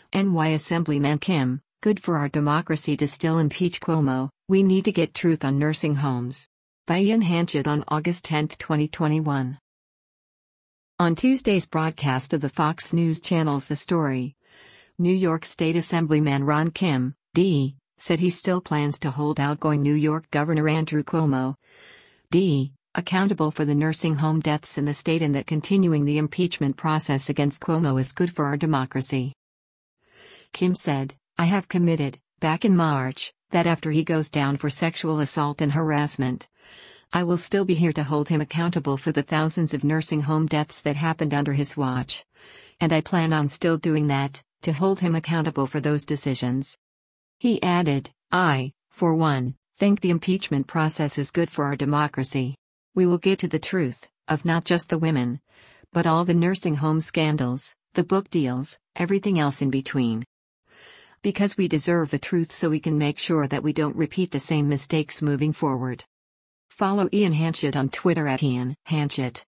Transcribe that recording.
NY Assemblyman Kim, good for our democracy to still impeach Cuomo, we need to get truth on nursing homes. By Ian Hanchett on August 10, 2021. On Tuesday's broadcast of the Fox News Channel's The Story, New York State Assemblyman Ron Kim, D., said he still plans to hold outgoing New York Governor Andrew Cuomo, D., accountable for the nursing home deaths in the state, and that continuing the impeachment process against Cuomo is good for our democracy. Kim said, "I have committed, back in March, that after he goes down for sexual assault and harassment, I will still be here to hold him accountable for the thousands of nursing home deaths that happened under his watch. And I plan on still doing that, to hold him accountable for those decisions." He added, "I, for one, think the impeachment process is good for our democracy. We will get to the truth, of not just the women, but all the nursing home scandals, the book deals, everything else in between. Because we deserve the truth so we can make sure that we don't repeat the same mistakes moving forward." Follow Ian Hanchett on Twitter @IanHanchett.